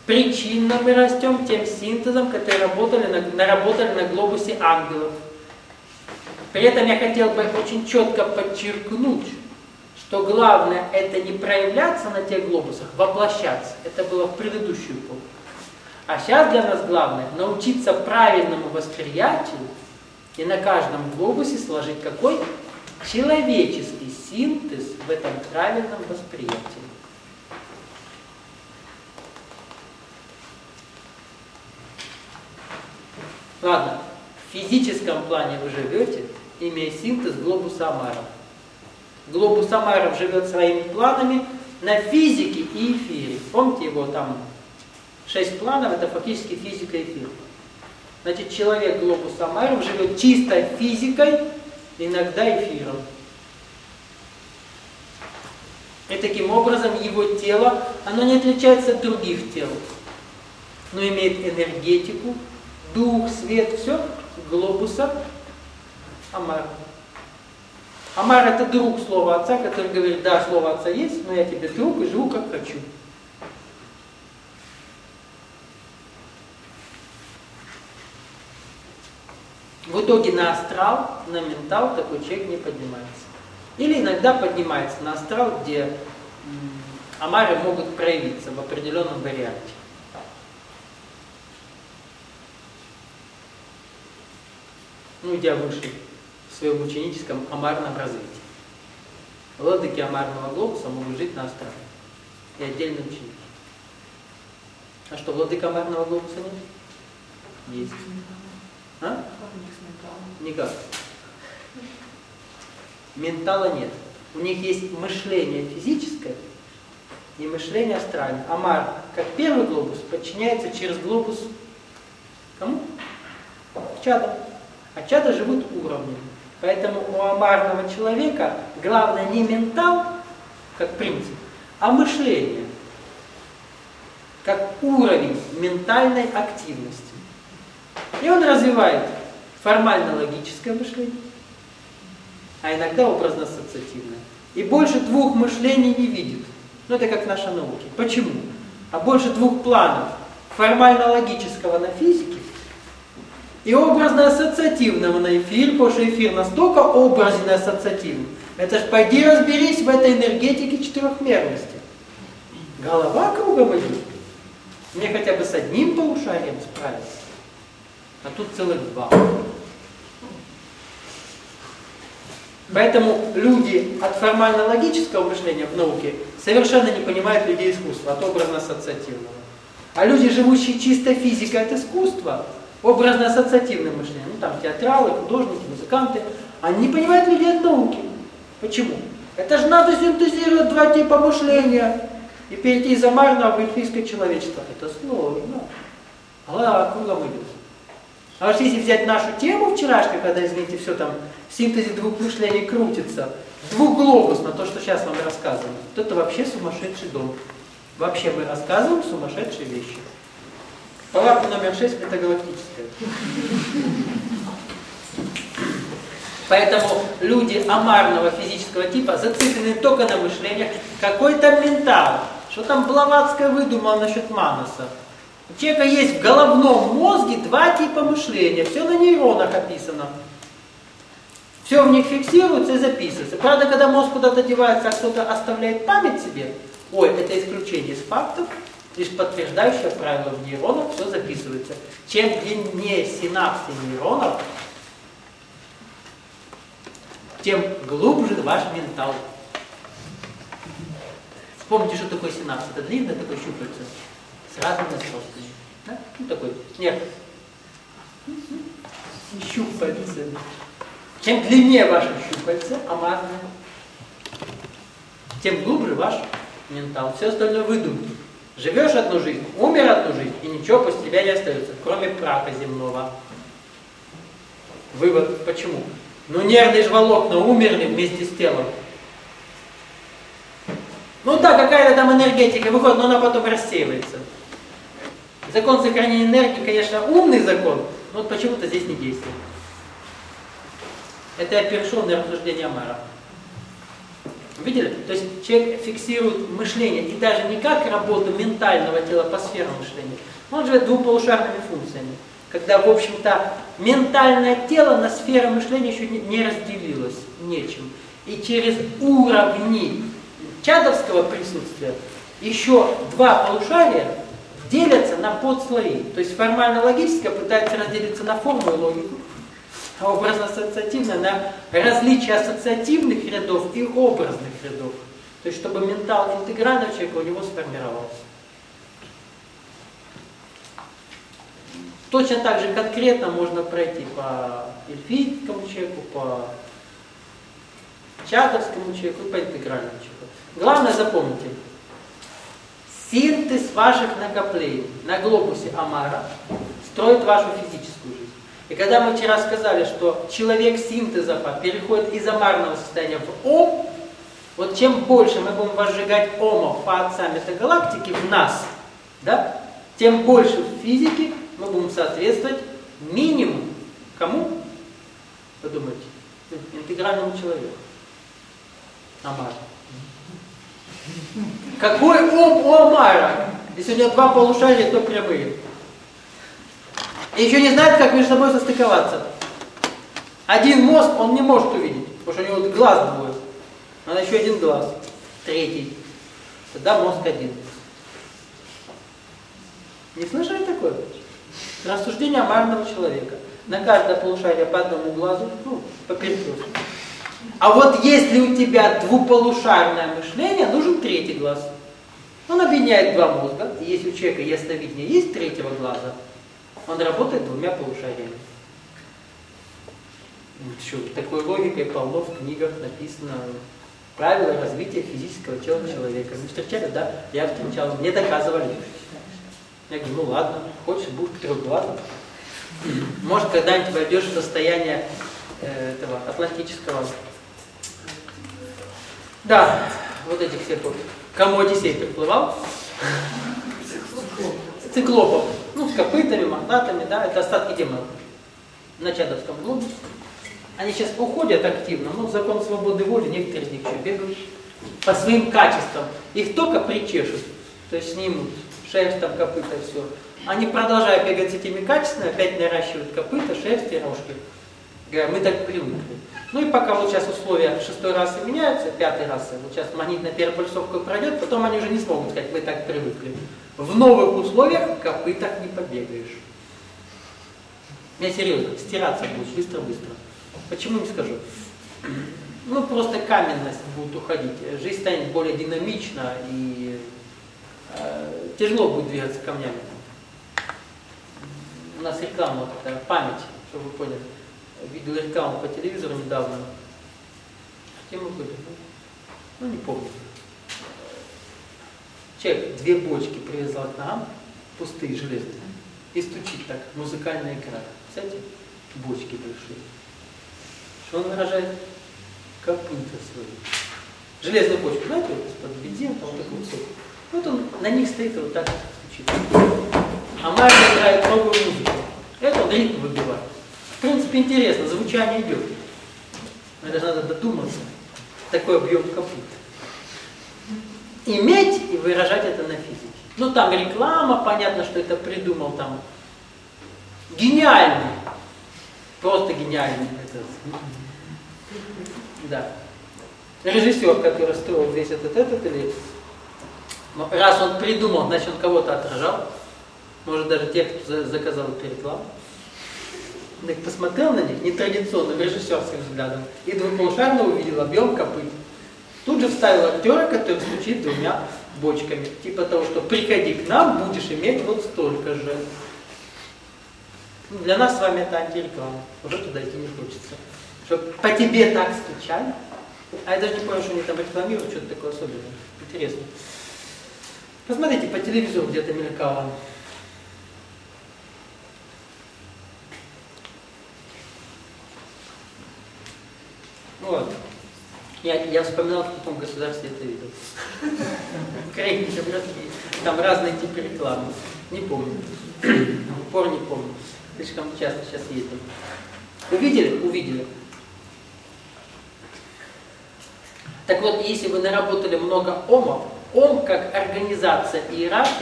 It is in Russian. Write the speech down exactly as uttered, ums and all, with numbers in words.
причинно мы растем тем синтезом, который работали на, наработали на глобусе ангелов. При этом я хотел бы очень четко подчеркнуть, что главное это не проявляться на тех глобусах, воплощаться. Это было в предыдущую эпоху. А сейчас для нас главное научиться правильному восприятию и на каждом глобусе сложить какой? Человеческий синтез в этом правильном восприятии. Ладно, в физическом плане вы живете, имея синтез глобуса Омаров. Глобус Омаров живет своими планами на физике и эфире. Помните его там шесть планов, это фактически физика и эфир. Значит, человек глобус Омаров живет чисто физикой, иногда эфиром. И таким образом его тело, оно не отличается от других тел, но имеет энергетику, дух, свет, все глобуса Омара. Омар это друг слова отца, который говорит, да, слово отца есть, но я тебе друг и живу как хочу. В итоге на астрал, на ментал такой человек не поднимается. Или иногда поднимается на астрал, где омары могут проявиться в определенном варианте. Ну, идя выше в своем ученическом омарном развитии. Владыки омарного глобуса могут жить на астрале. И отдельные ученики. А что, владыка омарного глобуса нет? Есть. А? Никак. Ментала нет. У них есть мышление физическое и мышление астральное. Омар, как первый глобус, подчиняется через глобус кому? Чадам. А чада живут уровнями. Поэтому у омарного человека главное не ментал, как принцип, а мышление, как уровень ментальной активности. И он развивает формально-логическое мышление, а иногда образно-ассоциативное. И больше двух мышлений не видит. Ну это как в нашей науке. Почему? А больше двух планов. Формально-логического на физике и образно-ассоциативного на эфир, потому что эфир настолько образный и ассоциативный. Это ж пойди разберись в этой энергетике четырехмерности. Голова кругом идет. Мне хотя бы с одним полушарием справиться. А тут целых два. Поэтому люди от формально-логического мышления в науке совершенно не понимают людей искусства, от образно-ассоциативного. А люди, живущие чисто физикой от искусства, образно-ассоциативное мышление, ну там театралы, художники, музыканты, они не понимают людей от науки. Почему? Это же надо синтезировать два типа мышления и перейти из омарного в эльфийское человечество. Это сложно. Голова кругом идет. А вот если взять нашу тему вчерашнюю, когда, извините, все там в синтезе двух мышлений крутится, двухглобусно, то, что сейчас вам рассказываем, то это вообще сумасшедший дом. Вообще мы рассказываем сумасшедшие вещи. Палата номер шесть метагалактическая. Поэтому люди омарного физического типа зациклены только на мышлениях. Какой там ментал? Что там Блаватская выдумала насчет Маноса? У человека есть в головном мозге два типа мышления. Все на нейронах описано. Все в них фиксируется и записывается. Правда, когда мозг куда-то девается, а кто-то оставляет память себе, ой, это исключение из фактов, лишь подтверждающее правило в нейронах, все записывается. Чем длиннее синапсы нейронов, тем глубже ваш ментал. Вспомните, что такое синапс. Это длинное такое щупальце с разными отростками. Да? Ну такой нерв. Щупальце. Чем длиннее ваше щупальце, омарное, тем глубже ваш ментал. Все остальное выдумки. Живешь одну жизнь, умер одну жизнь, и ничего после тебя не остается, кроме праха земного. Вывод почему? Ну нервные же волокна умерли вместе с телом. Ну да, какая-то там энергетика выходит, но она потом рассеивается. Закон сохранения энергии, конечно, умный закон, но вот почему-то здесь не действует. Это я перешел на рассуждение Омара. Видели? То есть человек фиксирует мышление, и даже не как работу ментального тела по сферам мышления, он живет двуполушарными функциями. Когда, в общем-то, ментальное тело на сферы мышления еще не разделилось нечем. И через уровни чадовского присутствия еще два полушария делятся на подслои. То есть формально-логическое пытается разделиться на форму и логику, а образно-ассоциативное на различия ассоциативных рядов и образных рядов. То есть чтобы ментал интегрального человека у него сформировался. Точно так же конкретно можно пройти по эльфийскому человеку, по чадовскому человеку и по интегральному человеку. Главное запомните, синтез ваших накоплений на глобусе Амара строит вашу физическую жизнь. И когда мы вчера сказали, что человек синтеза переходит из амарного состояния в ом, вот чем больше мы будем возжигать омов по отцам метагалактики в нас, да, тем больше в физике мы будем соответствовать минимум кому? Подумайте, интегральному человеку. Амар. Какой ом у Амара? Если у него два полушария, то прямые. И еще не знает, как между собой состыковаться. Один мозг он не может увидеть, потому что у него глаз двое. Надо еще один глаз, третий. Тогда мозг один. Не слышали такое? Рассуждение амарного человека. На каждое полушарие по одному глазу, ну, по перекрестку. А вот если у тебя двуполушарное мышление, нужен третий глаз. Он объединяет два мозга. И если у человека ясновидение есть третьего глаза, он работает двумя полушариями. Что, такой логикой полно в книгах написано правила развития физического тела человека. Вы встречали, да? Я встречал, мне доказывали. Я говорю, ну ладно, хочешь, будешь трехглазым. Может, когда-нибудь войдешь в состояние э, этого атлантического. Да, вот этих всех вот. Кому Одиссей приплывал? Циклопов. Ну, с копытами, мохнатыми, да, это остатки демонов. На чадовском глобусе. Они сейчас уходят активно, но закон свободы воли, некоторые из них еще бегают по своим качествам. Их только причешут, то есть снимут шерсть, там, копыта, все. Они, продолжая бегать с этими качествами, опять наращивают копыта, шерсть и рожки. Говорят, мы так привыкли. Ну и пока вот сейчас условия шестой расы меняются, пятой расы, вот сейчас магнитная перепульсовка пройдет, потом они уже не смогут сказать, мы так привыкли. В новых условиях в копытах не побегаешь. Я серьезно, стираться будешь быстро-быстро. Почему не скажу? Ну, просто каменность будет уходить. Жизнь станет более динамична и э, тяжело будет двигаться камнями. У нас реклама такая, память, чтобы вы поняли. Видел рекламу по телевизору недавно. Где мы были? Ну, не помню. Человек две бочки привязал к ногам, пустые, железные, и стучит так, музыкальный экран. Кстати, бочки большие. Что он выражает? Копыта свои. Железную бочку, знаете, вот из-под бензина, там вот такой кусок. Вот он на них стоит и вот так стучит. А Марк играет новую музыку. Это он ритм выбивает. В принципе, интересно, звучание идет. Но это надо додуматься. Такой объем копыта. Иметь и выражать это на физике. Ну там реклама, понятно, что это придумал там. Гениальный. Просто гениальный. Это... Да. Режиссер, который строил весь этот этот, или раз он придумал, значит он кого-то отражал. Может даже тех, кто заказал эту рекламу. Так посмотрел на них нетрадиционным режиссерским взглядом и двуполушарно увидел объем копыт. Тут же вставил актера, который звучит двумя бочками. Типа того, что приходи к нам, будешь иметь вот столько же. Ну, для нас с вами это антиреклама. Уже туда идти не хочется. Чтобы по тебе так стучали. А я даже не понял, что они там рекламируют, что-то такое особенное. Интересно. Посмотрите, по телевизору где-то мелькало. Вот. Я, я вспоминал, в каком государстве это видел. В Украине, там разные типы рекламы. Не помню. В упор не помню. Слишком часто сейчас ездим. Увидели? Увидели. Так вот, если вы наработали много омов, ом как организация и иерархия